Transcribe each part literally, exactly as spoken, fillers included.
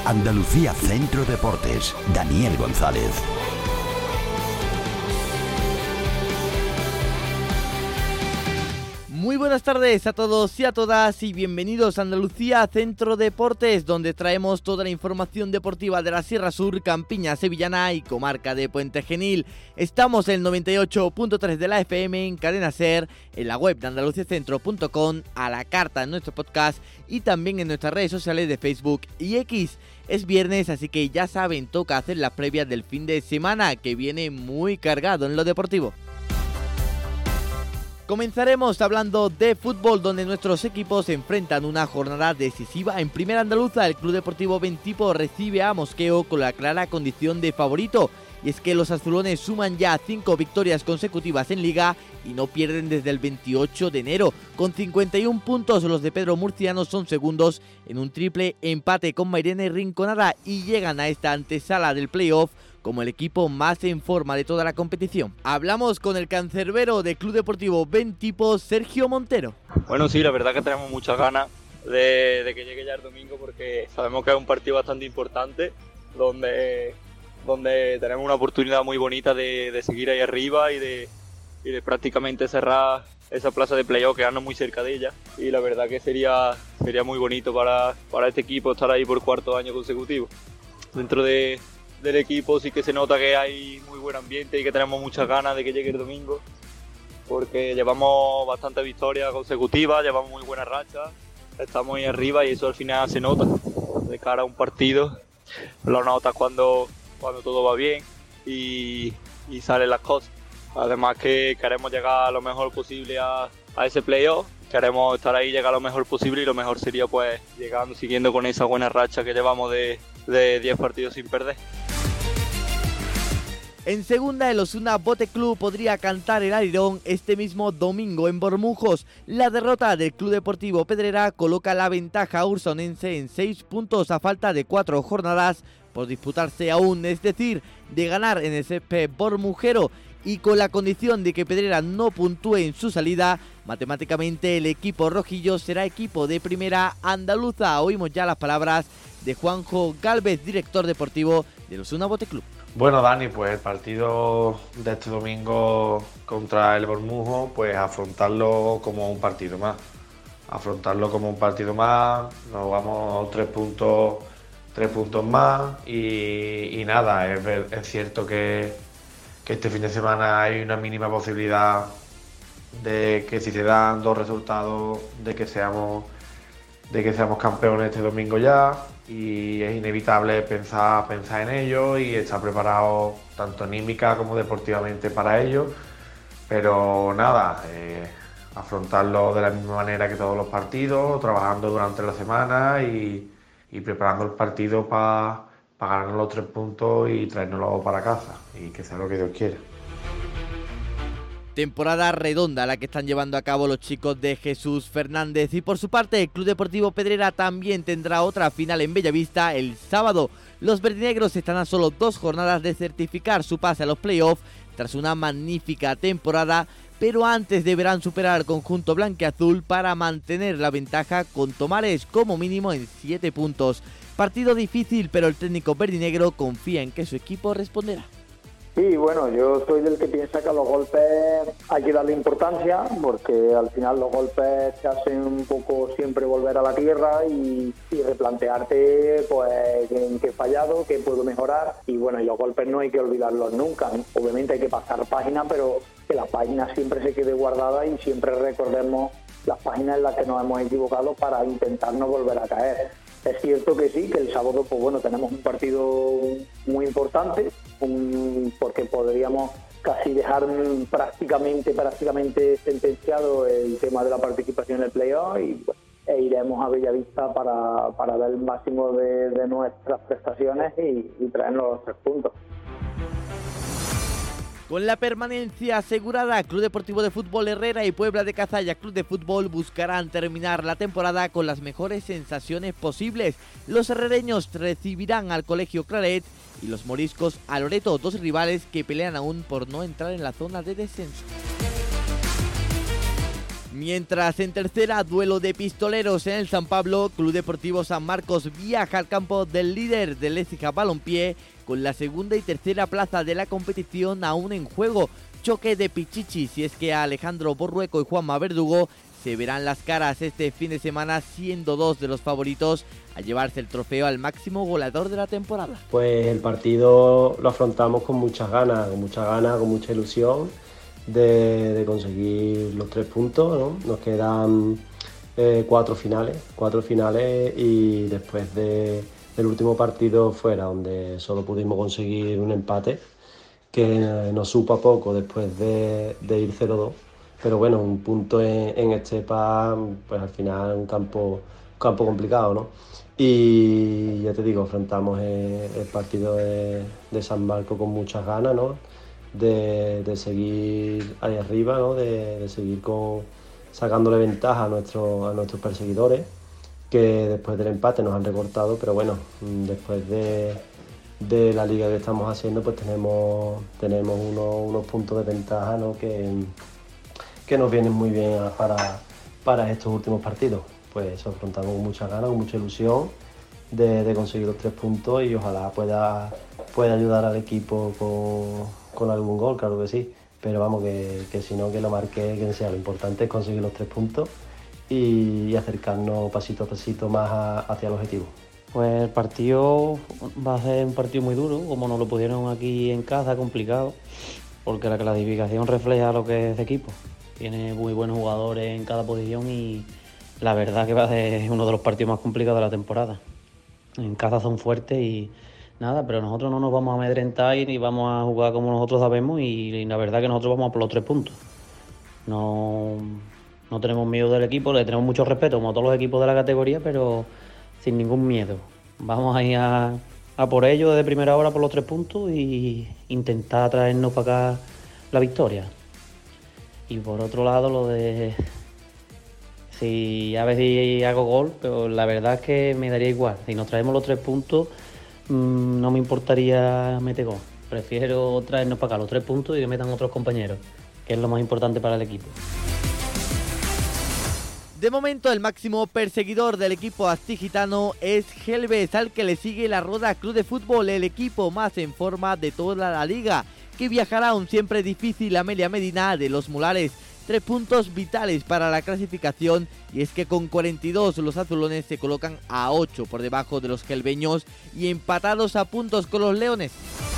Andalucía Centro Deportes, Daniel González. Muy buenas tardes a todos y a todas y bienvenidos a Andalucía Centro Deportes, donde traemos toda la información deportiva de la Sierra Sur, Campiña Sevillana y comarca de Puente Genil. Estamos en el noventa y ocho punto tres de la F M, en Cadena Ser, en la web de andaluciacentro punto com, a la carta en nuestro podcast y también en nuestras redes sociales de Facebook y X. Es viernes, así que ya saben, toca hacer las previas del fin de semana, que viene muy cargado en lo deportivo. Comenzaremos hablando de fútbol, donde nuestros equipos se enfrentan una jornada decisiva. En Primera Andaluza, el Club Deportivo Bentipo recibe a Mosqueo con la clara condición de favorito. Y es que los azulones suman ya cinco victorias consecutivas en Liga y no pierden desde el veintiocho de enero. Con cincuenta y un puntos, los de Pedro Murciano son segundos en un triple empate con Mairena y Rinconada y llegan a esta antesala del playoff como el equipo más en forma de toda la competición. Hablamos con el cancerbero del Club Deportivo Bentipo, Sergio Montero. Bueno, sí, la verdad que tenemos muchas ganas de, de que llegue ya el domingo, porque sabemos que es un partido bastante importante, donde, donde tenemos una oportunidad muy bonita de, de seguir ahí arriba y de, y de prácticamente cerrar esa plaza de playoff, quedarnos muy cerca de ella. Y la verdad que sería, sería muy bonito para, para este equipo estar ahí por cuarto año consecutivo. Dentro de del equipo sí que se nota que hay muy buen ambiente y que tenemos muchas ganas de que llegue el domingo, porque llevamos bastantes victorias consecutivas, llevamos muy buenas rachas, estamos ahí arriba y eso al final se nota de cara a un partido, lo notas cuando, cuando todo va bien y, y salen las cosas. Además que queremos llegar lo mejor posible a, a ese playoff, queremos estar ahí, llegar lo mejor posible, y lo mejor sería pues llegando, siguiendo con esa buena racha que llevamos de de diez partidos sin perder. En segunda, el Osuna Bote Club podría cantar el alirón este mismo domingo en Bormujos. La derrota del Club Deportivo Pedrera coloca la ventaja ursonense en seis puntos a falta de cuatro jornadas por disputarse aún, es decir, de ganar en el césped bormujero, y con la condición de que Pedrera no puntúe en su salida, matemáticamente el equipo rojillo será equipo de Primera Andaluza. Oímos ya las palabras de Juanjo Gálvez, director deportivo del Osuna Bote Club. Bueno, Dani, pues el partido de este domingo contra el Bormujo, pues afrontarlo como un partido más. Afrontarlo como un partido más, nos vamos tres puntos, tres puntos más y, y nada, es, ver, es cierto que, que este fin de semana hay una mínima posibilidad de que si se dan dos resultados, de que seamos, de que seamos campeones este domingo ya. Y es inevitable pensar, pensar en ello y estar preparado tanto anímica como deportivamente para ello, pero nada, eh, afrontarlo de la misma manera que todos los partidos, trabajando durante la semana y, y preparando el partido para pa ganar los tres puntos y traérnoslo para casa y que sea lo que Dios quiera. Temporada redonda la que están llevando a cabo los chicos de Jesús Fernández, y por su parte el Club Deportivo Pedrera también tendrá otra final en Bellavista el sábado. Los verdinegros están a solo dos jornadas de certificar su pase a los playoffs tras una magnífica temporada, pero antes deberán superar al conjunto blanquiazul para mantener la ventaja con Tomares como mínimo en siete puntos. Partido difícil, pero el técnico verdinegro confía en que su equipo responderá. Sí, bueno, yo soy del que piensa que a los golpes hay que darle importancia, porque al final los golpes te hacen un poco siempre volver a la tierra y, y replantearte pues en qué he fallado, qué puedo mejorar, y bueno, y los golpes no hay que olvidarlos nunca. Obviamente hay que pasar página, pero que la página siempre se quede guardada y siempre recordemos las páginas en las que nos hemos equivocado para intentar no volver a caer. Es cierto que sí, que el sábado pues bueno, tenemos un partido muy importante, un, porque podríamos casi dejar prácticamente prácticamente sentenciado el tema de la participación en el playoff, y pues, e iremos a Bellavista para, para dar el máximo de, de nuestras prestaciones y, y traernos los tres puntos. Con la permanencia asegurada, Club Deportivo de Fútbol Herrera y Puebla de Cazalla Club de Fútbol buscarán terminar la temporada con las mejores sensaciones posibles. Los herrereños recibirán al Colegio Claret y los moriscos a Loreto, dos rivales que pelean aún por no entrar en la zona de descenso. Mientras en tercera, duelo de pistoleros en el San Pablo, Club Deportivo San Marcos viaja al campo del líder del Écija Balompié con la segunda y tercera plaza de la competición aún en juego. Choque de pichichis, y es que Alejandro Borrueco y Juanma Verdugo se verán las caras este fin de semana, siendo dos de los favoritos a llevarse el trofeo al máximo goleador de la temporada. Pues el partido lo afrontamos con muchas ganas, con muchas ganas, con mucha ilusión de, de conseguir los tres puntos, ¿no? Nos quedan eh, cuatro finales, cuatro finales y después de, del último partido fuera, donde solo pudimos conseguir un empate, que nos supo a poco después de, de ir cero dos. Pero bueno, un punto en, en Estepa, pues al final un campo, un campo complicado, ¿no? Y ya te digo, afrontamos el, el partido de, de San Marcos con muchas ganas, ¿no? De, de seguir ahí arriba, ¿no? De, de seguir con, sacándole ventaja a, nuestro, a nuestros perseguidores, que después del empate nos han recortado, pero bueno, después de, de la liga que estamos haciendo, pues tenemos, tenemos unos, unos puntos de ventaja, ¿no? Que, que nos vienen muy bien para, para estos últimos partidos. Pues eso, afrontamos con muchas ganas, con mucha ilusión de, de conseguir los tres puntos y ojalá pueda, pueda ayudar al equipo con, con algún gol, claro que sí. Pero vamos, que, que si no, que lo marque quien sea. Lo importante es conseguir los tres puntos y, y acercarnos pasito a pasito más a, hacia el objetivo. Pues el partido va a ser un partido muy duro, como nos lo pusieron aquí en casa, complicado, porque la clasificación refleja lo que es de equipo. Tiene muy buenos jugadores en cada posición y la verdad que va a ser uno de los partidos más complicados de la temporada. En casa son fuertes y nada, pero nosotros no nos vamos a amedrentar y vamos a jugar como nosotros sabemos y la verdad que nosotros vamos a por los tres puntos. No, no tenemos miedo del equipo, le tenemos mucho respeto como a todos los equipos de la categoría, pero sin ningún miedo. Vamos a ir a, a por ello desde primera hora por los tres puntos y intentar traernos para acá la victoria. Y por otro lado, lo de si a ver si hago gol, pero la verdad es que me daría igual. Si nos traemos los tres puntos, mmm, no me importaría meter gol. Prefiero traernos para acá los tres puntos y que metan otros compañeros, que es lo más importante para el equipo. De momento, el máximo perseguidor del equipo astigitano es Gelbes, al que le sigue la Roda Club de Fútbol, el equipo más en forma de toda la liga, que viajará a un siempre difícil Amelia Medina de los Mulares. Tres puntos vitales para la clasificación, y es que con cuarenta y dos los azulones se colocan a ocho por debajo de los gelbeños y empatados a puntos con los leones.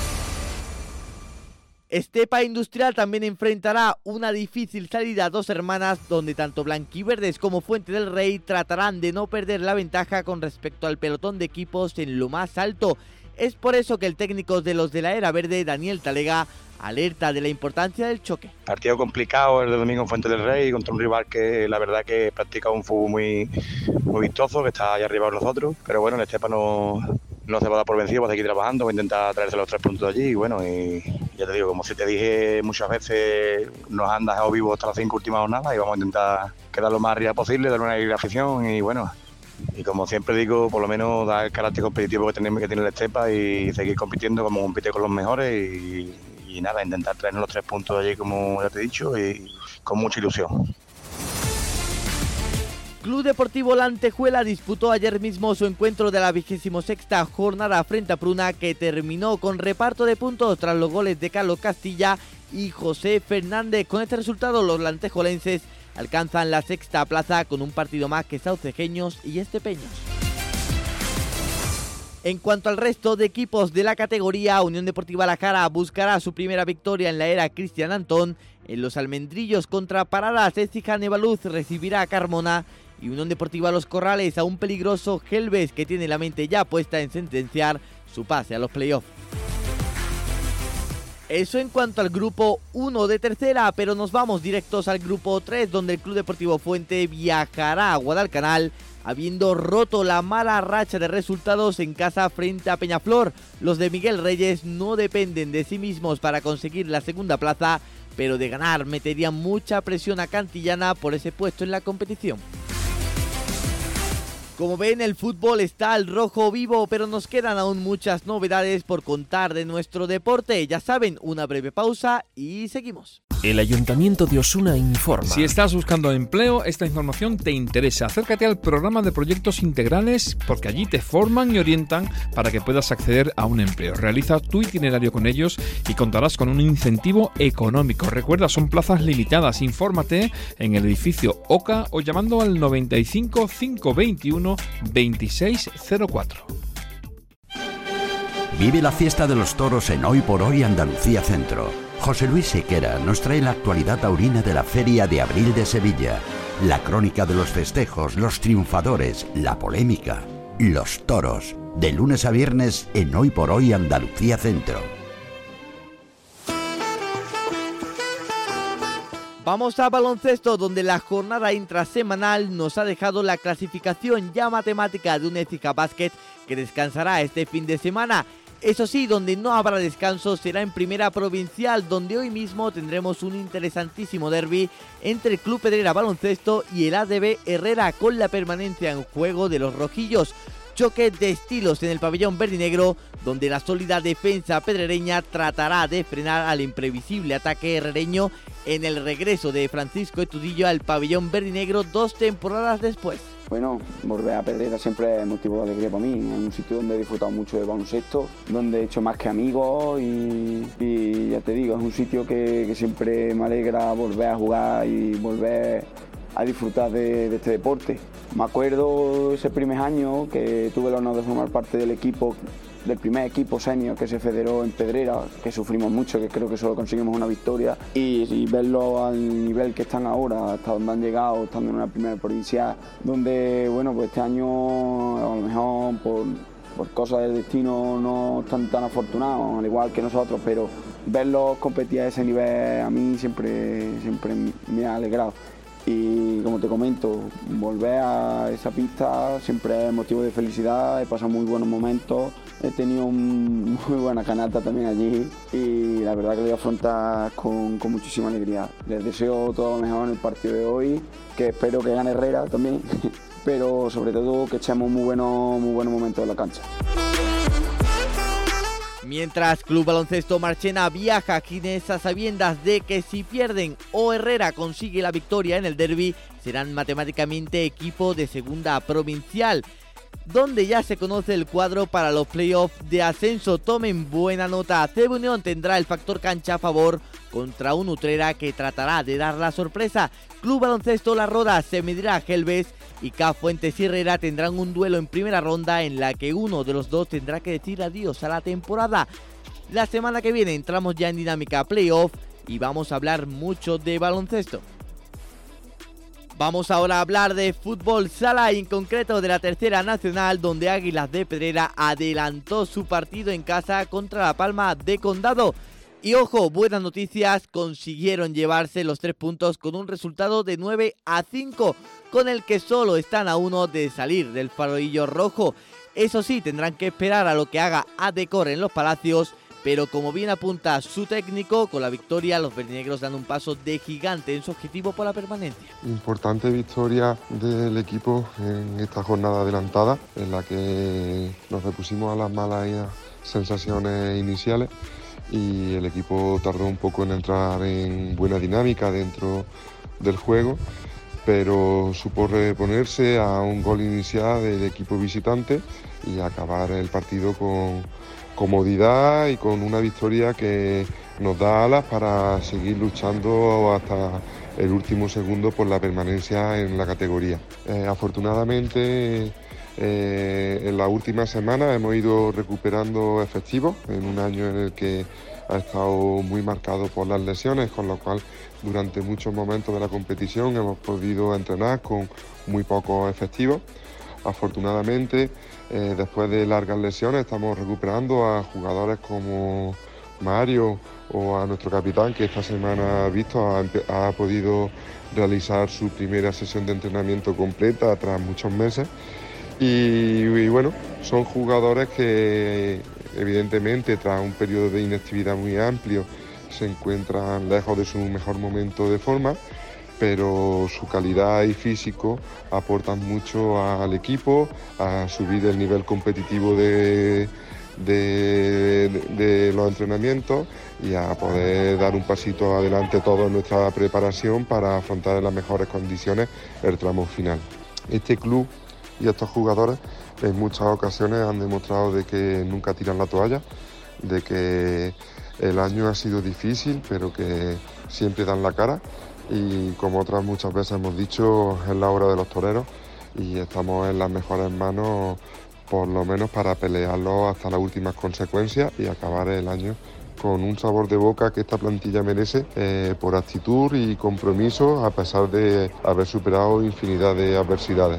Estepa Industrial también enfrentará una difícil salida a Dos Hermanas, donde tanto blanquiverdes como Fuente del Rey tratarán de no perder la ventaja con respecto al pelotón de equipos en lo más alto. Es por eso que el técnico de los de la Era Verde, Daniel Talega, alerta de la importancia del choque. Partido complicado el de domingo en Fuente del Rey contra un rival que la verdad que practica un fútbol muy, muy vistoso, que está allá arriba de nosotros, pero bueno, el Estepa no, no se va a dar por vencido, va a seguir trabajando, va a intentar traerse los tres puntos de allí y bueno, y ya te digo, como si te dije muchas veces, nos han dejado vivos hasta las cinco últimas jornadas y vamos a intentar quedar lo más arriba posible, dar una alegría a la afición y bueno, y como siempre digo, por lo menos dar el carácter competitivo que tenemos que tiene el Estepa y seguir compitiendo como compite con los mejores y, y nada, intentar traernos los tres puntos de allí como ya te he dicho y con mucha ilusión. Club Deportivo La Antejuela disputó ayer mismo su encuentro de la vigésimo sexta jornada frente a Pruna, que terminó con reparto de puntos tras los goles de Carlos Castilla y José Fernández. Con este resultado, los lantejolenses alcanzan la sexta plaza con un partido más que saucejeños y estepeños. En cuanto al resto de equipos de la categoría, Unión Deportiva La Jara buscará su primera victoria en la era Cristian Antón. En los Almendrillos contra Paradas, Écija Nevaluz recibirá a Carmona y Unión Deportiva Los Corrales a un peligroso Gelbes, que tiene la mente ya puesta en sentenciar su pase a los playoffs. Eso en cuanto al grupo uno de tercera, pero nos vamos directos al grupo tres, donde el Club Deportivo Fuente viajará a Guadalcanal, habiendo roto la mala racha de resultados en casa frente a Peñaflor. Los de Miguel Reyes no dependen de sí mismos para conseguir la segunda plaza, pero de ganar meterían mucha presión a Cantillana por ese puesto en la competición. Como ven, el fútbol está al rojo vivo, pero nos quedan aún muchas novedades por contar de nuestro deporte. Ya saben, una breve pausa y seguimos. El Ayuntamiento de Osuna informa. Si estás buscando empleo, esta información te interesa. Acércate al programa de proyectos integrales porque allí te forman y orientan para que puedas acceder a un empleo. Realiza tu itinerario con ellos y contarás con un incentivo económico. Recuerda, son plazas limitadas. Infórmate en el edificio Oca o llamando al noventa y cinco, cinco veintiuno, veintiséis cero cuatro. Vive la fiesta de los toros en Hoy por Hoy Andalucía Centro. José Luis Sequera nos trae la actualidad taurina de la Feria de Abril de Sevilla, la crónica de los festejos, los triunfadores, la polémica, los toros, de lunes a viernes en Hoy por Hoy Andalucía Centro. Vamos a baloncesto, donde la jornada intrasemanal nos ha dejado la clasificación ya matemática de un Écija Basket que descansará este fin de semana. Eso sí, donde no habrá descanso será en Primera Provincial, donde hoy mismo tendremos un interesantísimo derbi entre el Club Pedrera Baloncesto y el A D B Herrera, con la permanencia en juego de los rojillos. Choque de estilos en el pabellón verdinegro, donde la sólida defensa pedrereña tratará de frenar al imprevisible ataque herrereño en el regreso de Francisco Estudillo al pabellón verdinegro dos temporadas después. Bueno, volver a Pedrera siempre es motivo de alegría para mí. Es un sitio donde he disfrutado mucho de baloncesto, donde he hecho más que amigos y, y ya te digo, es un sitio que, que siempre me alegra volver a jugar y volver a disfrutar de, de este deporte. Me acuerdo ese primer año que tuve el honor de formar parte del equipo, del primer equipo senior que se federó en Pedrera, que sufrimos mucho, que creo que solo conseguimos una victoria, y, y verlo al nivel que están ahora, hasta donde han llegado, estando en una primera provincial, donde, bueno, pues este año a lo mejor por, por cosas del destino no están tan afortunados, al igual que nosotros, pero verlos competir a ese nivel a mí siempre, siempre me ha alegrado. Y como te comento, volver a esa pista siempre es motivo de felicidad, he pasado muy buenos momentos, he tenido un, muy buena canasta también allí y la verdad que lo voy a afrontar con, con muchísima alegría. Les deseo todo lo mejor en el partido de hoy, que espero que gane Herrera también, pero sobre todo que echemos muy buenos, muy buenos momentos en la cancha. Mientras Club Baloncesto Marchena viaja a Ginés a sabiendas de que si pierden o Herrera consigue la victoria en el derbi, serán matemáticamente equipo de segunda provincial, donde ya se conoce el cuadro para los playoffs de ascenso. Tomen buena nota, C B Unión tendrá el factor cancha a favor contra un Utrera que tratará de dar la sorpresa. Club Baloncesto La Roda se medirá a Gelbes y K Fuentes y Herrera tendrán un duelo en primera ronda en la que uno de los dos tendrá que decir adiós a la temporada. La semana que viene entramos ya en dinámica playoff y vamos a hablar mucho de baloncesto. Vamos ahora a hablar de fútbol sala y en concreto de la tercera nacional, donde Águilas de Pedrera adelantó su partido en casa contra La Palma de Condado. Y ojo, buenas noticias, consiguieron llevarse los tres puntos con un resultado de nueve a cinco, con el que solo están a uno de salir del farolillo rojo. Eso sí, tendrán que esperar a lo que haga Adecor en los Palacios, pero como bien apunta su técnico, con la victoria los verdinegros dan un paso de gigante en su objetivo por la permanencia. Importante victoria del equipo en esta jornada adelantada, en la que nos repusimos a las malas sensaciones iniciales y el equipo tardó un poco en entrar en buena dinámica dentro del juego, pero supo reponerse a un gol inicial del equipo visitante y acabar el partido con comodidad y con una victoria que nos da alas para seguir luchando hasta el último segundo por la permanencia en la categoría. Eh, afortunadamente eh, en la última semana hemos ido recuperando efectivos en un año en el que ha estado muy marcado por las lesiones, con lo cual durante muchos momentos de la competición hemos podido entrenar con muy pocos efectivos. Afortunadamente, eh, después de largas lesiones, estamos recuperando a jugadores como Mario o a nuestro capitán, que esta semana ha visto, ha, ha podido realizar su primera sesión de entrenamiento completa tras muchos meses. Y, y bueno, son jugadores que evidentemente tras un periodo de inactividad muy amplio se encuentran lejos de su mejor momento de forma pero su calidad y físico aportan mucho al equipo, a subir el nivel competitivo de, de, de los entrenamientos y a poder dar un pasito adelante todo en nuestra preparación para afrontar en las mejores condiciones el tramo final. Este club y estos jugadores en muchas ocasiones han demostrado de que nunca tiran la toalla, de que el año ha sido difícil, pero que siempre dan la cara. Y como otras muchas veces hemos dicho, es la hora de los toreros y estamos en las mejores manos, por lo menos para pelearlo hasta las últimas consecuencias y acabar el año con un sabor de boca que esta plantilla merece eh, por actitud y compromiso, a pesar de haber superado infinidad de adversidades.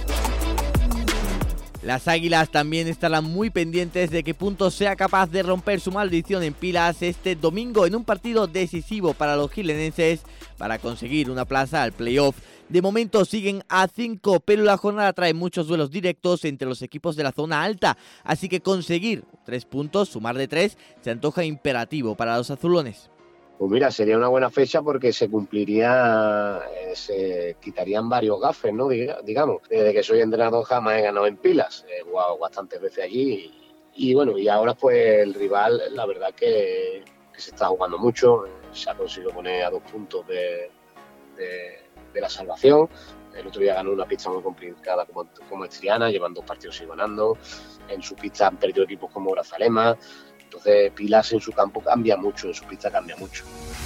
Las Águilas también estarán muy pendientes de que Puntos sea capaz de romper su maldición en Pilas este domingo en un partido decisivo para los jilenenses para conseguir una plaza al playoff. De momento siguen a cinco, pero la jornada trae muchos duelos directos entre los equipos de la zona alta, así que conseguir tres puntos, sumar de tres, se antoja imperativo para los azulones. Pues mira, sería una buena fecha porque se cumpliría, eh, se quitarían varios gafes, ¿no? Digamos, desde que soy entrenador jamás he ganado en Pilas, he jugado bastantes veces allí y, y bueno, y ahora pues el rival, la verdad que, que se está jugando mucho, se ha conseguido poner a dos puntos de, de, de la salvación. El otro día ganó una pista muy complicada como, como es Triana, llevan dos partidos y ganando, en su pista han perdido equipos como Grazalema. Entonces Pilas en su campo cambia mucho, en su pista cambia mucho.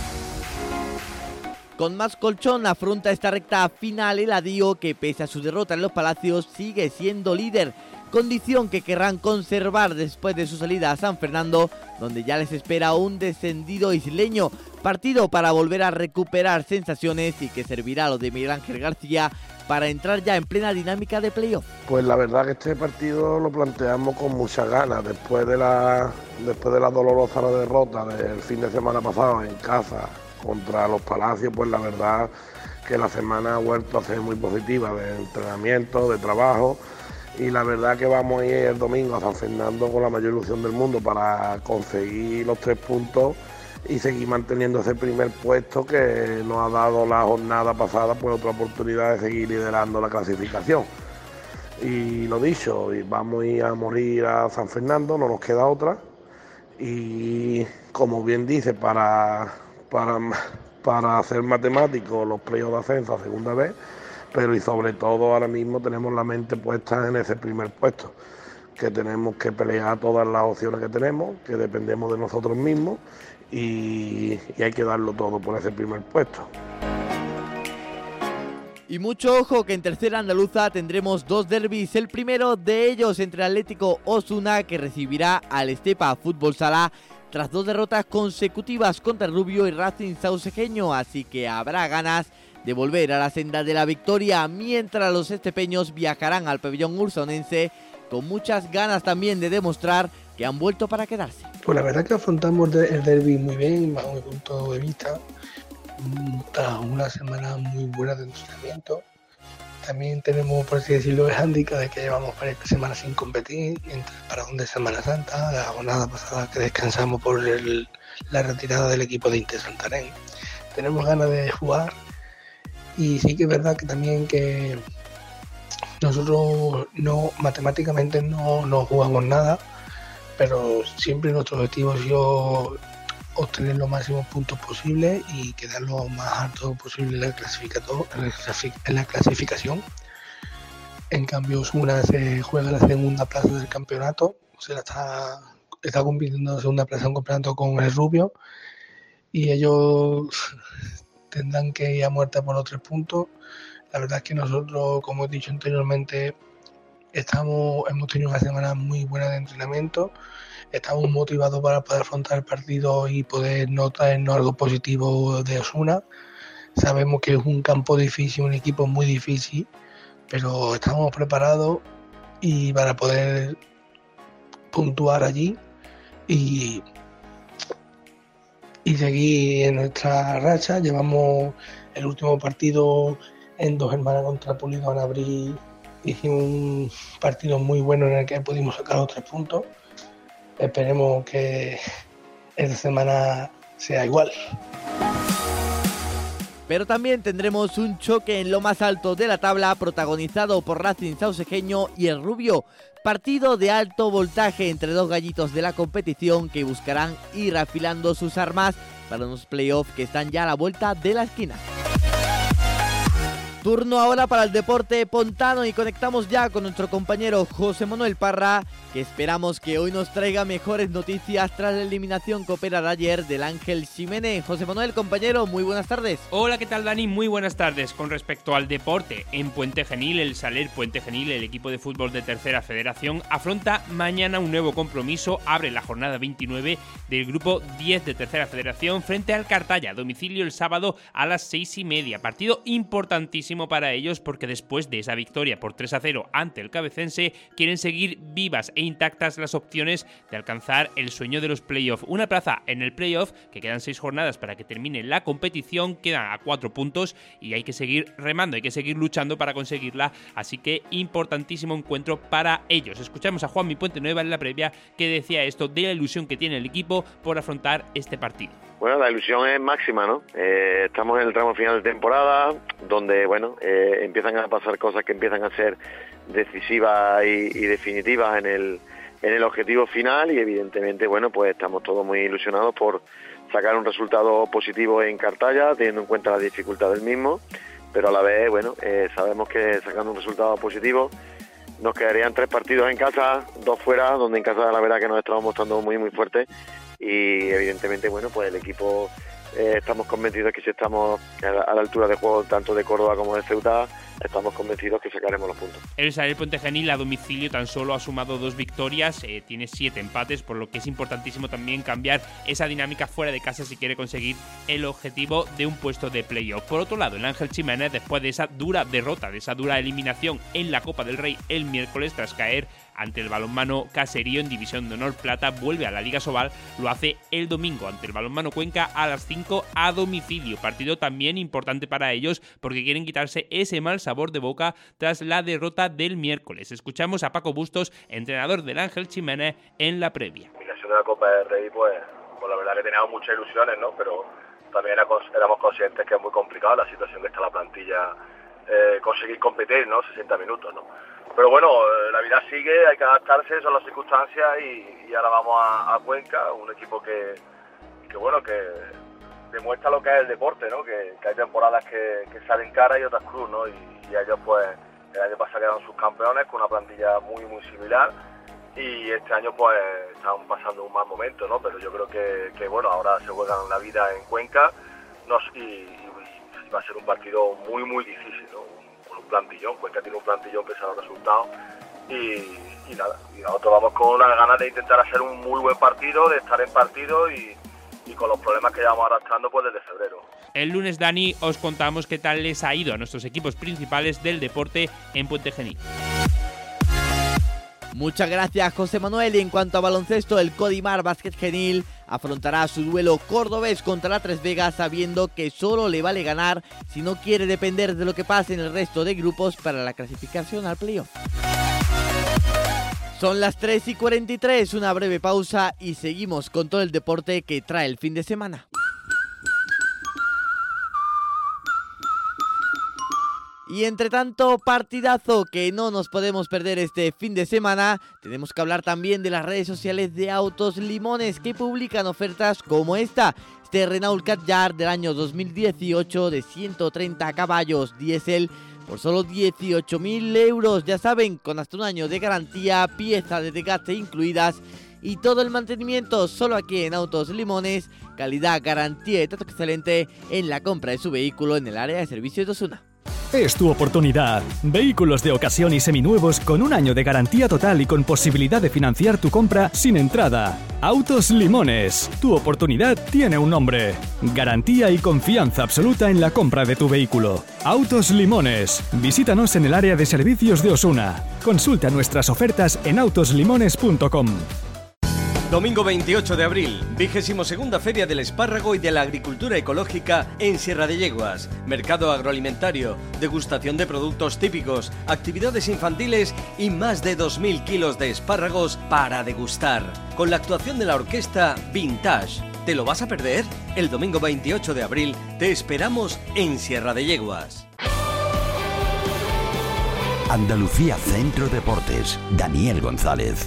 Con más colchón afronta esta recta final el Adío, que pese a su derrota en los Palacios sigue siendo líder, condición que querrán conservar después de su salida a San Fernando, donde ya les espera un descendido isleño, partido para volver a recuperar sensaciones y que servirá a los de Miguel Ángel García para entrar ya en plena dinámica de playoff. Pues la verdad que este partido lo planteamos con muchas ganas, después de la, después de la dolorosa derrota del fin de semana pasado en casa contra los Palacios, pues la verdad que la semana ha vuelto a ser muy positiva de entrenamiento, de trabajo, y la verdad que vamos a ir el domingo a San Fernando con la mayor ilusión del mundo para conseguir los tres puntos y seguir manteniendo ese primer puesto que nos ha dado la jornada pasada, pues otra oportunidad de seguir liderando la clasificación. Y lo dicho, vamos a ir a morir a San Fernando, no nos queda otra, y como bien dice, para, para, para hacer matemáticos los playoffs de ascenso a segunda vez, pero y sobre todo ahora mismo tenemos la mente puesta en ese primer puesto, que tenemos que pelear todas las opciones que tenemos, que dependemos de nosotros mismos, y, y hay que darlo todo por ese primer puesto. Y mucho ojo que en tercera andaluza tendremos dos derbis, el primero de ellos entre Atlético Osuna, que recibirá al Estepa Fútbol Sala tras dos derrotas consecutivas contra el Rubio y Racing Saucejeño, así que habrá ganas de volver a la senda de la victoria, mientras los estepeños viajarán al pabellón ursonense con muchas ganas también de demostrar que han vuelto para quedarse. Pues la verdad que afrontamos el derbi muy bien, bajo mi punto de vista, tras una semana muy buena de entrenamiento. También tenemos, por así decirlo, el hándicap de que llevamos varias semanas sin competir, entre el parón de Semana Santa, la jornada pasada que descansamos por el, la retirada del equipo de Inter Santarém. Tenemos ganas de jugar y sí que es verdad que también que nosotros no matemáticamente no, no jugamos nada, pero siempre nuestro objetivo ha sido obtener los máximos puntos posibles y quedar lo más alto posible en la, en la clasificación. En cambio, Osuna se juega la segunda plaza del campeonato, se la está, está compitiendo la segunda plaza en campeonato con el Rubio, y ellos tendrán que ir a muerte por los tres puntos. La verdad es que nosotros, como he dicho anteriormente, estamos, hemos tenido una semana muy buena de entrenamiento, estamos motivados para poder afrontar el partido y poder notarnos algo positivo de Osuna. Sabemos que es un campo difícil, un equipo muy difícil, pero estamos preparados y para poder puntuar allí y, y seguir en nuestra racha. Llevamos el último partido en Dos Hermanas contra Pulido en abril. Hicimos un partido muy bueno en el que pudimos sacar los tres puntos. Esperemos que esta semana sea igual. Pero también tendremos un choque en lo más alto de la tabla protagonizado por Racing Saucejeño y el Rubio. Partido de alto voltaje entre dos gallitos de la competición que buscarán ir afilando sus armas para unos playoffs que están ya a la vuelta de la esquina. Turno ahora para el deporte pontano y conectamos ya con nuestro compañero José Manuel Parra, que esperamos que hoy nos traiga mejores noticias tras la eliminación cooperada ayer del Ángel Ximénez. José Manuel, compañero, muy buenas tardes. Hola, ¿qué tal, Dani? Muy buenas tardes. Con respecto al deporte, en Puente Genil, el Saler Puente Genil, el equipo de fútbol de Tercera Federación, afronta mañana un nuevo compromiso. Abre la jornada veintinueve del grupo diez de Tercera Federación frente al Cartaya, a domicilio el sábado a las seis y media. Partido importantísimo para ellos porque después de esa victoria por tres a cero ante el Cabecense quieren seguir vivas e intactas las opciones de alcanzar el sueño de los playoffs. Una plaza en el playoff, que quedan seis jornadas para que termine la competición, quedan a cuatro puntos y hay que seguir remando, hay que seguir luchando para conseguirla, así que importantísimo encuentro para ellos. Escuchamos a Juanmi Puente Nueva en la previa, que decía esto de la ilusión que tiene el equipo por afrontar este partido. Bueno, la ilusión es máxima, ¿no? Eh, estamos en el tramo final de temporada, donde, bueno, eh, empiezan a pasar cosas que empiezan a ser decisivas y, y definitivas en el, en el objetivo final y, evidentemente, bueno, pues estamos todos muy ilusionados por sacar un resultado positivo en Cartaya, teniendo en cuenta la dificultad del mismo, pero a la vez, bueno, eh, sabemos que sacando un resultado positivo nos quedarían tres partidos en casa, dos fuera, donde en casa la verdad que nos estamos mostrando muy, muy fuertes. Y evidentemente, bueno, pues el equipo eh, estamos convencidos que si estamos a la, a la altura de juego tanto de Córdoba como de Ceuta, estamos convencidos que sacaremos los puntos. El Saler Puente Genil a domicilio tan solo ha sumado dos victorias, eh, tiene siete empates, por lo que es importantísimo también cambiar esa dinámica fuera de casa si quiere conseguir el objetivo de un puesto de playoff. Por otro lado, el Ángel Ximénez, después de esa dura derrota, de esa dura eliminación en la Copa del Rey el miércoles tras caer ante el balonmano Caserío en División de Honor Plata, vuelve a la Liga Sobal, lo hace el domingo ante el balonmano Cuenca a las cinco a domicilio. Partido también importante para ellos porque quieren quitarse ese mal sabor de boca tras la derrota del miércoles. Escuchamos a Paco Bustos, entrenador del Ángel Ximénez, en la previa. La eliminación de la Copa del Rey, pues, pues la verdad que teníamos muchas ilusiones, ¿no? Pero también éramos conscientes que es muy complicado la situación que está la plantilla, eh, conseguir competir, ¿no? sesenta minutos, ¿no? Pero bueno, la vida sigue, hay que adaptarse, son las circunstancias y, y ahora vamos a, a Cuenca, un equipo que, que bueno, que demuestra lo que es el deporte, ¿no? Que, que hay temporadas que, que salen cara y otras cruz, ¿no? Y, y ellos pues el año pasado quedaron subcampeones con una plantilla muy muy similar y este año pues están pasando un mal momento, ¿no? Pero yo creo que, que bueno, ahora se juegan la vida en Cuenca nos, y, y va a ser un partido muy muy difícil, ¿no? Un plantillón, Cuenca tiene un plantillón pese a los resultados y, y nada, y nosotros vamos con las ganas de intentar hacer un muy buen partido, de estar en partido y, y con los problemas que llevamos arrastrando pues desde febrero. El lunes, Dani, os contamos qué tal les ha ido a nuestros equipos principales del deporte en Puente Genil. Muchas gracias, José Manuel. Y en cuanto a baloncesto, el Codimar Básquet Genil afrontará su duelo cordobés contra la Tres Vegas, sabiendo que solo le vale ganar si no quiere depender de lo que pase en el resto de grupos para la clasificación al playoff. Son las tres y cuarenta y tres, una breve pausa y seguimos con todo el deporte que trae el fin de semana. Y entre tanto, partidazo que no nos podemos perder este fin de semana. Tenemos que hablar también de las redes sociales de Autos Limones, que publican ofertas como esta. Este Renault Kadjar del año dos mil dieciocho de ciento treinta caballos diésel por solo dieciocho mil euros. Ya saben, con hasta un año de garantía, piezas de desgaste incluidas y todo el mantenimiento solo aquí en Autos Limones. Calidad, garantía y trato excelente en la compra de su vehículo en el área de servicios de Osuna. Es tu oportunidad. Vehículos de ocasión y seminuevos con un año de garantía total y con posibilidad de financiar tu compra sin entrada. Autos Limones. Tu oportunidad tiene un nombre. Garantía y confianza absoluta en la compra de tu vehículo. Autos Limones. Visítanos en el área de servicios de Osuna. Consulta nuestras ofertas en autos limones punto com. Domingo veintiocho de abril, vigésimo segunda Feria del Espárrago y de la Agricultura Ecológica en Sierra de Yeguas. Mercado agroalimentario, degustación de productos típicos, actividades infantiles y más de dos mil kilos de espárragos para degustar. Con la actuación de la orquesta Vintage. ¿Te lo vas a perder? El domingo veintiocho de abril te esperamos en Sierra de Yeguas. Andalucía Centro Deportes, Daniel González.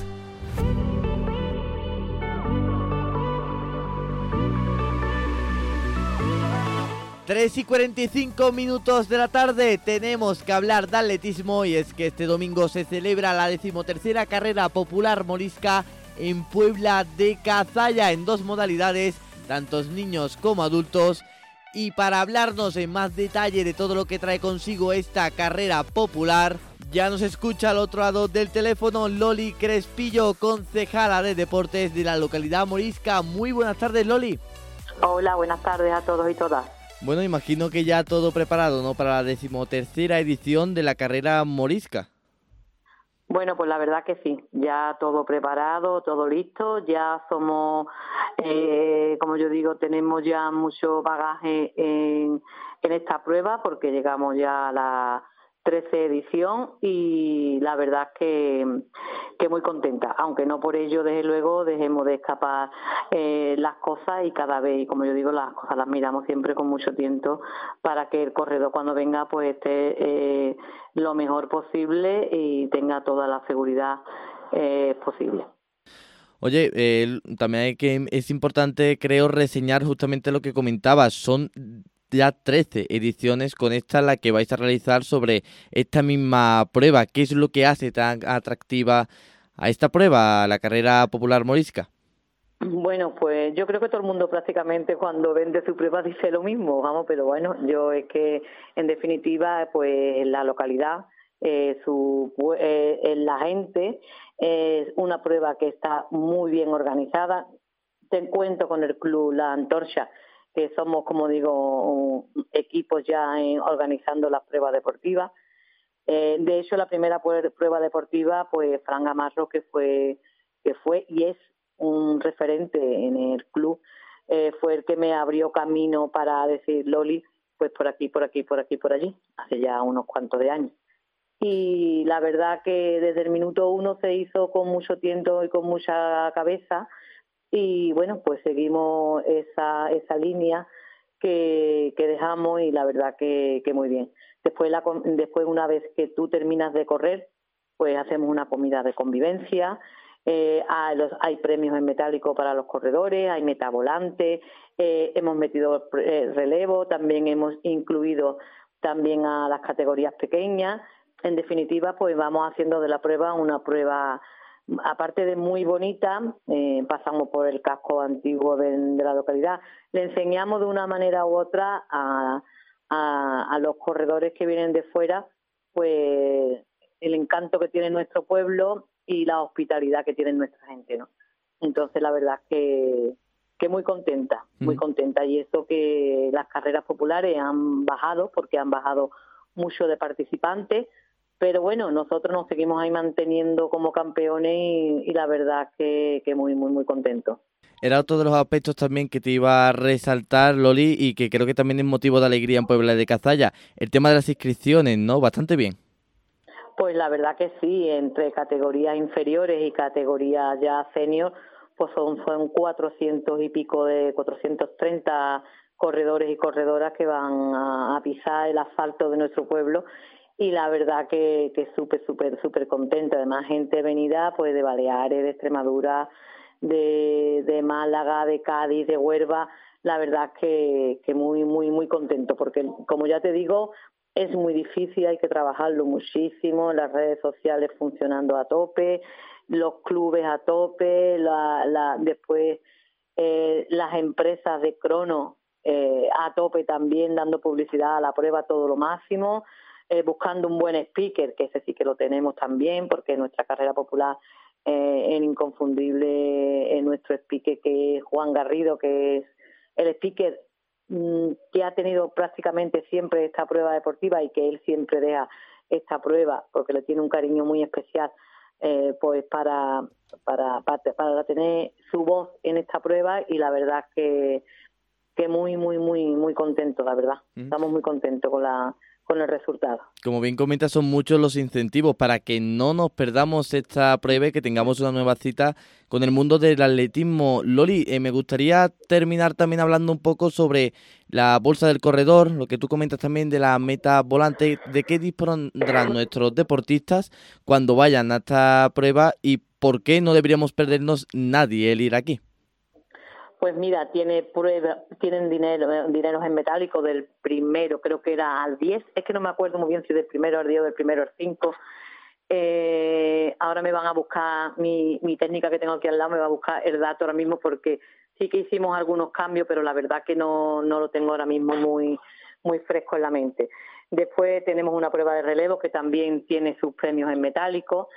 tres y cuarenta y cinco minutos de la tarde, tenemos que hablar de atletismo y es que este domingo se celebra la decimotercera carrera popular morisca en Puebla de Cazalla en dos modalidades, tantos niños como adultos. Y para hablarnos en más detalle de todo lo que trae consigo esta carrera popular, ya nos escucha al otro lado del teléfono Loli Crespillo, concejala de deportes de la localidad morisca. Muy buenas tardes, Loli. Hola, buenas tardes a todos y todas. Bueno, imagino que ya todo preparado, ¿no?, para la decimotercera edición de la carrera morisca. Bueno, pues la verdad que sí, ya todo preparado, todo listo, ya somos, eh, como yo digo, tenemos ya mucho bagaje en, en esta prueba porque llegamos ya a la trece edición y la verdad es que, que muy contenta, aunque no por ello, desde luego, dejemos de escapar eh, las cosas y cada vez, como yo digo, las cosas las miramos siempre con mucho tiento para que el corredor cuando venga pues esté eh, lo mejor posible y tenga toda la seguridad eh, posible. Oye, eh, también hay que es importante, creo, reseñar justamente lo que comentabas. Son ya trece ediciones con esta la que vais a realizar sobre esta misma prueba. ¿Qué es lo que hace tan atractiva a esta prueba, la carrera popular morisca? Bueno, pues yo creo que todo el mundo prácticamente cuando vende su prueba dice lo mismo, vamos, pero bueno, yo es que en definitiva, pues la localidad, eh, su eh, la gente, es una prueba que está muy bien organizada. Te cuento con el club La Antorcha, que somos, como digo, equipos ya en, organizando las pruebas deportivas. Eh, de hecho, la primera prueba deportiva, pues Fran Gamarro, que fue, que fue y es un referente en el club, eh, fue el que me abrió camino para decir, Loli, pues por aquí, por aquí, por aquí, por allí, hace ya unos cuantos de años. Y la verdad que desde el minuto uno se hizo con mucho tiento y con mucha cabeza. Y bueno, pues seguimos esa esa línea que, que dejamos y la verdad que, que muy bien. Después, la, después, una vez que tú terminas de correr, pues hacemos una comida de convivencia. Eh, hay, los, hay premios en metálico para los corredores, hay metavolantes, eh, hemos metido eh, relevo, también hemos incluido también a las categorías pequeñas. En definitiva, pues vamos haciendo de la prueba una prueba, aparte de muy bonita, eh, pasamos por el casco antiguo de, de la localidad. Le enseñamos de una manera u otra a, a, a los corredores que vienen de fuera, pues el encanto que tiene nuestro pueblo y la hospitalidad que tiene nuestra gente, ¿no? Entonces, la verdad es que, que muy contenta, muy mm. contenta. Y eso que las carreras populares han bajado, porque han bajado mucho de participantes, pero bueno, nosotros nos seguimos ahí manteniendo como campeones y, y la verdad que, que muy, muy, muy contentos. Era otro de los aspectos también que te iba a resaltar, Loli, y que creo que también es motivo de alegría en Puebla de Cazalla, el tema de las inscripciones, ¿no? Bastante bien. Pues la verdad que sí, entre categorías inferiores y categorías ya senior, pues son, son cuatrocientos y pico de cuatrocientos treinta corredores y corredoras que van a, a pisar el asfalto de nuestro pueblo. Y la verdad que, que súper, súper, súper contenta. Además, gente venida pues de Baleares, de Extremadura, de, de Málaga, de Cádiz, de Huelva. La verdad que, que muy, muy, muy contento. Porque, como ya te digo, es muy difícil, hay que trabajarlo muchísimo. Las redes sociales funcionando a tope, los clubes a tope, la, la, después eh, las empresas de crono eh, a tope también, dando publicidad a la prueba todo lo máximo. Eh, buscando un buen speaker, que ese sí que lo tenemos también, porque nuestra carrera popular eh, es inconfundible, en nuestro speaker, que es Juan Garrido, que es el speaker mmm, que ha tenido prácticamente siempre esta prueba deportiva y que él siempre deja esta prueba, porque le tiene un cariño muy especial, eh, pues para, para, para, para tener su voz en esta prueba. Y la verdad que, que muy, muy, muy, muy contento, la verdad. Mm. Estamos muy contentos con la con el resultado. Como bien comentas, son muchos los incentivos para que no nos perdamos esta prueba y que tengamos una nueva cita con el mundo del atletismo. Loli, eh, me gustaría terminar también hablando un poco sobre la bolsa del corredor, lo que tú comentas también de la meta volante, de qué dispondrán nuestros deportistas cuando vayan a esta prueba y por qué no deberíamos perdernos nadie el ir aquí. Pues mira, tiene prueba, tienen dinero, dineros en metálico del primero, creo que era al diez, es que no me acuerdo muy bien si del primero al diez o del primero al cinco. Eh, ahora me van a buscar, mi, mi técnica que tengo aquí al lado me va a buscar el dato ahora mismo, porque sí que hicimos algunos cambios, pero la verdad que no, no lo tengo ahora mismo muy, muy fresco en la mente. Después tenemos una prueba de relevo que también tiene sus premios en metálico.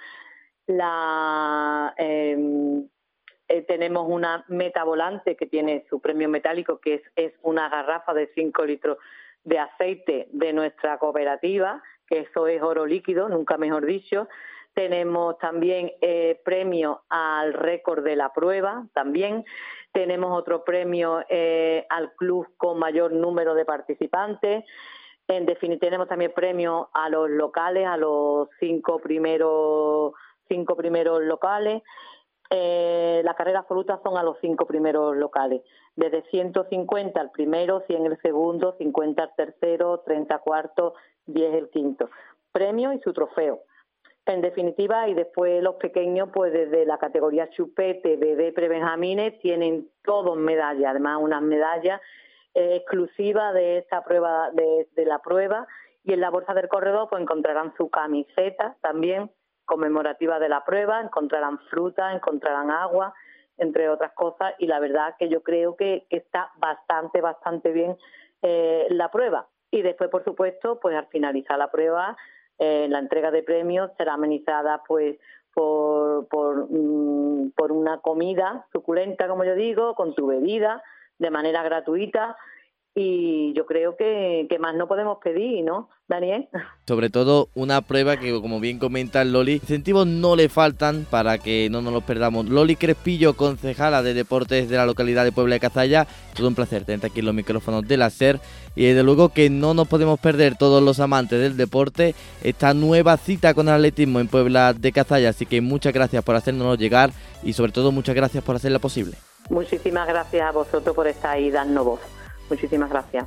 La... Eh, Eh, tenemos una meta volante que tiene su premio metálico, que es, es una garrafa de cinco litros de aceite de nuestra cooperativa, que eso es oro líquido, nunca mejor dicho. Tenemos también eh, premio al récord de la prueba, también. Tenemos otro premio eh, al club con mayor número de participantes. En definitiva, tenemos también premio a los locales, a los cinco primeros, cinco primeros locales. Eh, la carrera absoluta son a los cinco primeros locales, desde ciento cincuenta al primero, cien el segundo, cincuenta al tercero, treinta cuarto, diez el quinto. Premio y su trofeo. En definitiva, y después los pequeños, pues desde la categoría chupete, bebé, prebenjamines, tienen todos medallas, además unas medallas eh, exclusivas de esta prueba, de, de la prueba, y en la bolsa del corredor pues encontrarán su camiseta también conmemorativa de la prueba, encontrarán fruta, encontrarán agua, entre otras cosas, y la verdad que yo creo que, que está bastante, bastante bien eh, la prueba. Y después, por supuesto, pues al finalizar la prueba, eh, la entrega de premios será amenizada pues por, por, mm, por una comida suculenta, como yo digo, con tu bebida, de manera gratuita. Y yo creo que, que más no podemos pedir, ¿no, Daniel? Sobre todo una prueba que, como bien comenta Loli, incentivos no le faltan para que no nos los perdamos. Loli Crespillo, concejala de deportes de la localidad de Puebla de Cazalla, todo un placer tenerte aquí en los micrófonos de la SER, y desde luego que no nos podemos perder todos los amantes del deporte esta nueva cita con el atletismo en Puebla de Cazalla, así que muchas gracias por hacernos llegar y sobre todo muchas gracias por hacerla posible. Muchísimas gracias a vosotros por estar ahí y darnos voz. Muchísimas gracias.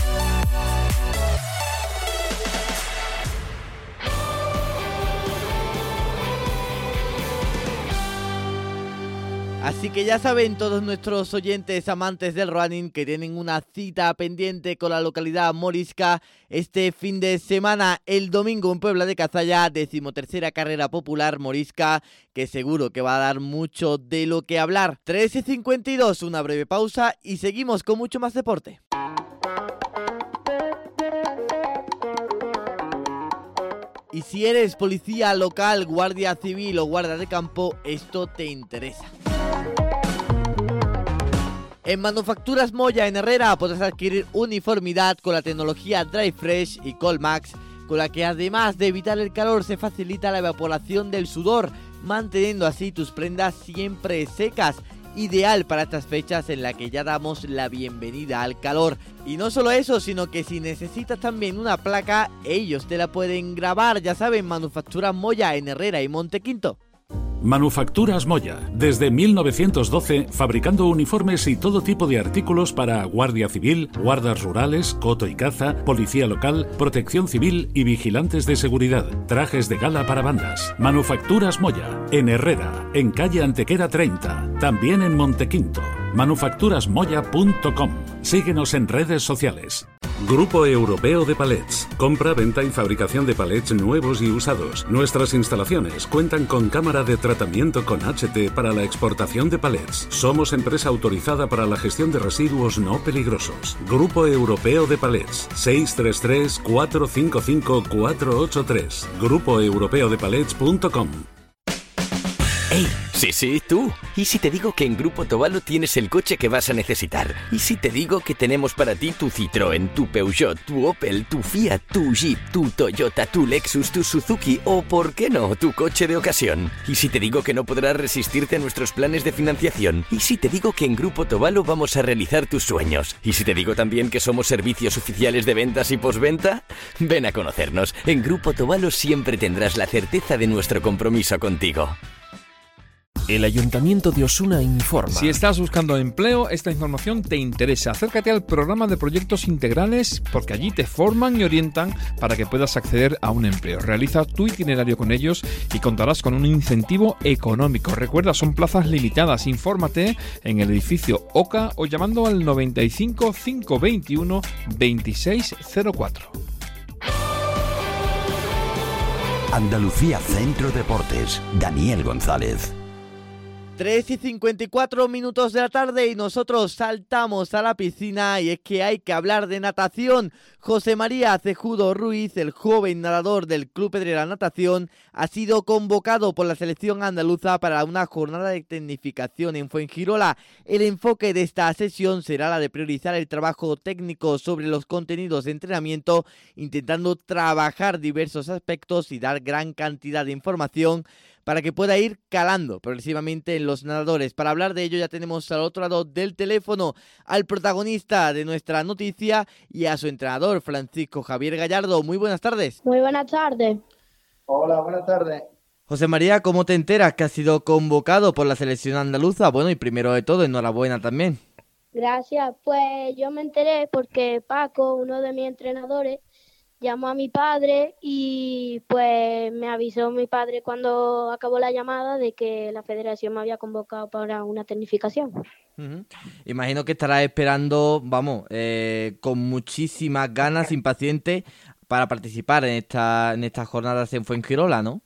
Así que ya saben todos nuestros oyentes amantes del running que tienen una cita pendiente con la localidad morisca este fin de semana, el domingo en Puebla de Cazalla, decimotercera carrera popular morisca, que seguro que va a dar mucho de lo que hablar. trece cincuenta y dos, una breve pausa y seguimos con mucho más deporte. Y si eres policía local, guardia civil o guardia de campo, esto te interesa. En Manufacturas Moya en Herrera podrás adquirir uniformidad con la tecnología Dry Fresh y Colmax, con la que además de evitar el calor se facilita la evaporación del sudor, manteniendo así tus prendas siempre secas. Ideal para estas fechas en las que ya damos la bienvenida al calor. Y no solo eso, sino que si necesitas también una placa, ellos te la pueden grabar. Ya saben, Manufacturas Moya en Herrera y Montequinto. Manufacturas Moya, desde mil novecientos doce, fabricando uniformes y todo tipo de artículos para Guardia Civil, guardas rurales, coto y caza, policía local, protección civil y vigilantes de seguridad. Trajes de gala para bandas. Manufacturas Moya, en Herrera, en calle Antequera treinta, también en Montequinto. manufacturas moya punto com. Síguenos en redes sociales. Grupo Europeo de Palets. Compra, venta y fabricación de palets nuevos y usados. Nuestras instalaciones cuentan con cámara de tratamiento con H T para la exportación de palets. Somos empresa autorizada para la gestión de residuos no peligrosos. Grupo Europeo de Palets. seis tres tres, cuatro cinco cinco, cuatro ocho tres. grupo europeo de palets punto com. ¡Ey! Sí, sí, tú. ¿Y si te digo que en Grupo Tobalo tienes el coche que vas a necesitar? ¿Y si te digo que tenemos para ti tu Citroën, tu Peugeot, tu Opel, tu Fiat, tu Jeep, tu Toyota, tu Lexus, tu Suzuki o, por qué no, tu coche de ocasión? ¿Y si te digo que no podrás resistirte a nuestros planes de financiación? ¿Y si te digo que en Grupo Tobalo vamos a realizar tus sueños? ¿Y si te digo también que somos servicios oficiales de ventas y postventa? Ven a conocernos. En Grupo Tobalo siempre tendrás la certeza de nuestro compromiso contigo. El Ayuntamiento de Osuna informa. Si estás buscando empleo, esta información te interesa. Acércate al programa de proyectos integrales porque allí te forman y orientan para que puedas acceder a un empleo. Realiza tu itinerario con ellos y contarás con un incentivo económico. Recuerda, son plazas limitadas. Infórmate en el edificio Oca o llamando al noventa y cinco, cinco veintiuno, veintiséis cero cuatro. Andalucía Centro Deportes. Daniel González. tres y cincuenta y cuatro minutos de la tarde y nosotros saltamos a la piscina y es que hay que hablar de natación. José María Cejudo Ruiz, el joven nadador del Club Pedrera Natación, ha sido convocado por la selección andaluza para una jornada de tecnificación en Fuengirola. El enfoque de esta sesión será la de priorizar el trabajo técnico sobre los contenidos de entrenamiento, intentando trabajar diversos aspectos y dar gran cantidad de información para que pueda ir calando progresivamente en los nadadores. Para hablar de ello ya tenemos al otro lado del teléfono al protagonista de nuestra noticia y a su entrenador, Francisco Javier Gallardo. Muy buenas tardes. Muy buenas tardes. Hola, buenas tardes. José María, ¿cómo te enteras que has sido convocado por la selección andaluza? Bueno, y primero de todo, enhorabuena también. Gracias. Pues yo me enteré porque Paco, uno de mis entrenadores, llamó a mi padre y pues me avisó mi padre cuando acabó la llamada de que la federación me había convocado para una tecnificación. Uh-huh. Imagino que estarás esperando, vamos, eh, con muchísimas ganas, impaciente, para participar en esta en estas jornadas en Fuengirola, ¿no?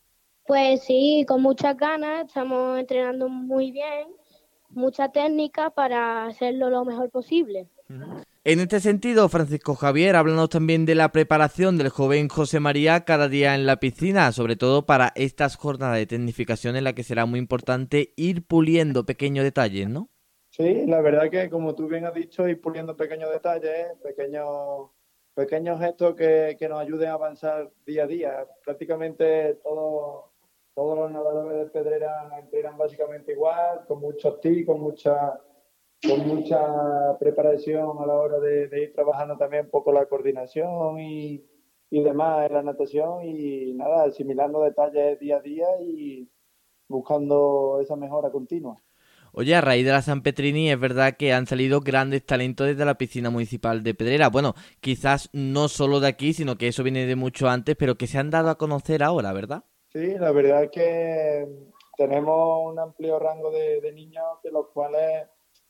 Pues sí, con muchas ganas, estamos entrenando muy bien, mucha técnica para hacerlo lo mejor posible. Uh-huh. En este sentido, Francisco Javier, háblanos también de la preparación del joven José María cada día en la piscina, sobre todo para estas jornadas de tecnificación en la que será muy importante ir puliendo pequeños detalles, ¿no? Sí, la verdad que como tú bien has dicho, ir puliendo pequeños detalles, pequeños pequeños gestos que, que nos ayuden a avanzar día a día. Prácticamente todo, todos los nadadores de Pedrera entrenan básicamente igual, con muchos tips, con mucha... con mucha preparación a la hora de, de ir trabajando también un poco la coordinación y, y demás en la natación y nada, asimilando detalles día a día y buscando esa mejora continua. Oye, a raíz de la San Petrini es verdad que han salido grandes talentos desde la piscina municipal de Pedrera. Bueno, quizás no solo de aquí, sino que eso viene de mucho antes, pero que se han dado a conocer ahora, ¿verdad? Sí, la verdad es que tenemos un amplio rango de, de niños de los cuales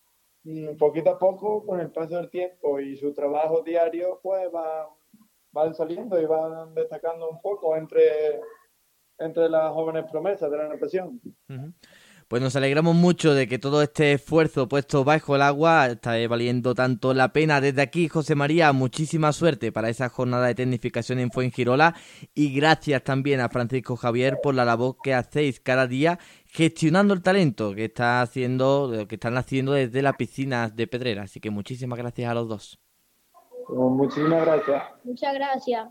poquito a poco, con el paso del tiempo y su trabajo diario, pues van, van saliendo y van destacando un poco entre, entre las jóvenes promesas de la natación. Uh-huh. Pues nos alegramos mucho de que todo este esfuerzo puesto bajo el agua está valiendo tanto la pena. Desde aquí, José María, muchísima suerte para esa jornada de tecnificación en Fuengirola y gracias también a Francisco Javier por la labor que hacéis cada día gestionando el talento que está haciendo, que están haciendo desde la piscina de Pedrera. Así que muchísimas gracias a los dos. Pues muchísimas gracias. Muchas gracias.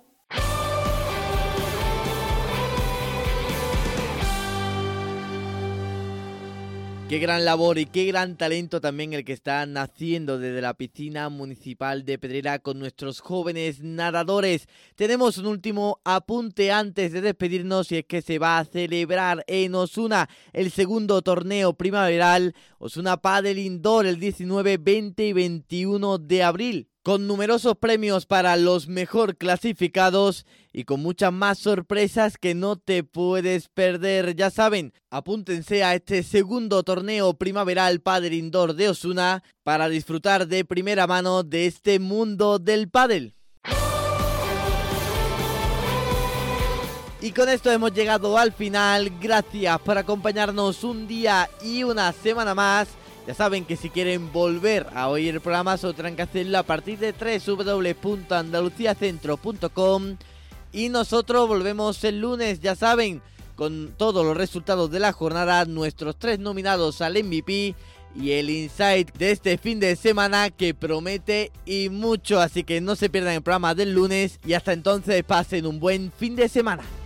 Qué gran labor y qué gran talento también el que están haciendo desde la piscina municipal de Pedrera con nuestros jóvenes nadadores. Tenemos un último apunte antes de despedirnos y es que se va a celebrar en Osuna el segundo torneo primaveral Osuna Padel Indoor el diecinueve, veinte y veintiuno de abril. Con numerosos premios para los mejor clasificados y con muchas más sorpresas que no te puedes perder. Ya saben, apúntense a este segundo torneo primaveral Padel Indoor de Osuna para disfrutar de primera mano de este mundo del pádel. Y con esto hemos llegado al final. Gracias por acompañarnos un día y una semana más. Ya saben que si quieren volver a oír el programa solo tendrán que hacerlo a partir de doble u doble u doble u punto andalucía centro punto com y nosotros volvemos el lunes, ya saben, con todos los resultados de la jornada, nuestros tres nominados al M V P y el insight de este fin de semana que promete y mucho. Así que no se pierdan el programa del lunes y hasta entonces pasen un buen fin de semana.